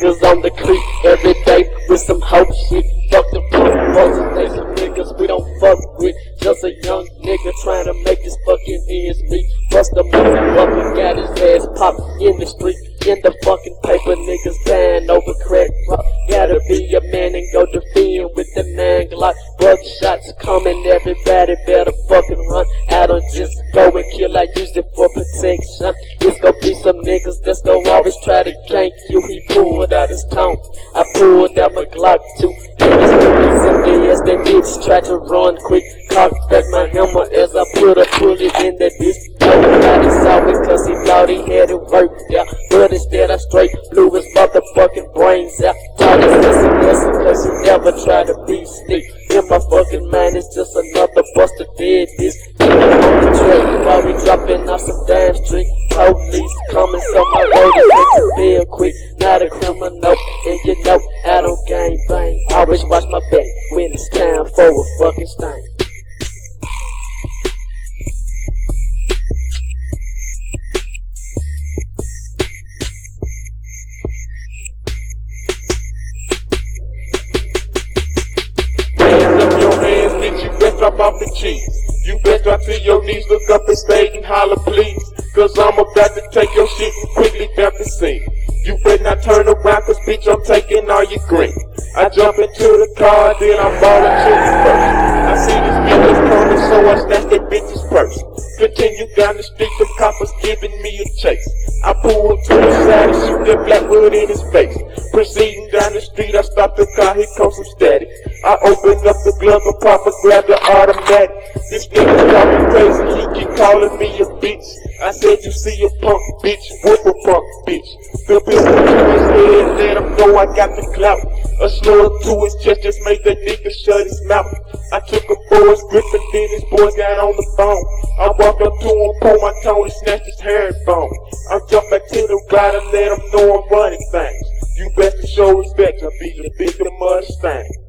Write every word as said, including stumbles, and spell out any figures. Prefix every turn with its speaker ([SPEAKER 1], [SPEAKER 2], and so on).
[SPEAKER 1] niggas on the creek every day with some hope shit. Fuck the punk folks, they some niggas we don't fuck with. Just a young nigga trying to make his fucking ends meet. Plus the motherfucker got his ass popped in the street. In the fucking paper, niggas dying over crack rock. Gotta be a man and go defend with the nine Glock. Buckshots coming, everybody better fucking run. I don't just go and kill, I use it for protection. It's gonna be some niggas that's gonna always try to gank you. He pulled out his tongue, I pulled out my Glock too. Niggas doing something as they bitch try to run quick. Cocked back my hammer as I put a bullet in that bitch. Nobody saw me cause he thought he had it worked out. But instead I straight blew his motherfucking brains out. Taught his lesson lesson cause he never tried to be slick. In my fucking mind it's just another busted dead bitch. On the track while we dropping off some damn street. Police coming so my road is make you feel quick. Not a criminal and you know I don't gang bang. Always watch my back when it's time for a fucking stain.
[SPEAKER 2] Drop off the cheese. You best drop to your knees, look up and stay and holler please. Cause I'm about to take your shit and quickly dump the scene. You better not turn around cause bitch I'm taking all your green. I jump into the car then I'm balling to the first. I see this bitch coming so I snatch that bitch's purse. Continue down the street, the coppers giving me a chase. I pull to the side and shoot that Blackwood in his face. Proceeding down the street, I stop the car, here comes some static. I open up the glove and Papa grab the automatic. This nigga call me crazy, he keep calling me a bitch. I said you see a punk bitch, whoop a punk bitch. The pistol to his head, let him know I got the clout. A slower to his chest just made that nigga shut his mouth. I took a boy's grip and then his boys got on the phone. I walked up to him, pulled my tone and snatched his herringbone. I jumped back to the ride and let him know I'm running things. You best to show respect, I'll be the victim of the thing.